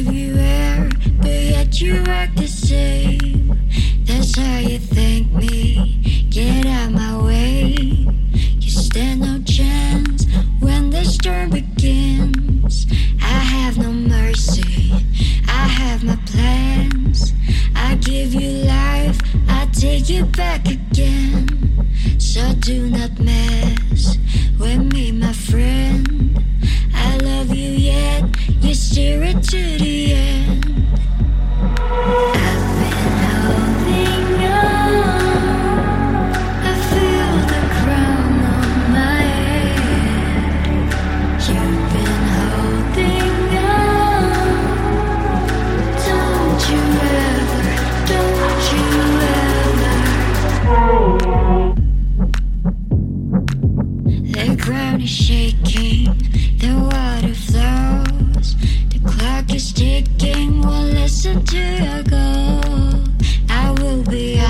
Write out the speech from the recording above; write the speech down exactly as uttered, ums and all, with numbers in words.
give you air, but yet you act the same. That's how you thank me. Get out my way. You stand no chance when the storm begins. I have no mercy. I have my plans. I give you life. I take you back again. So do not mess with me, my friend. I love you yet. You steer it to the end. I've been holding on. I feel the crown on my head. You've been holding on. Don't you ever, don't you ever. The ground is shaking, the water flows. The clock is ticking, won't listen to your goal. I will be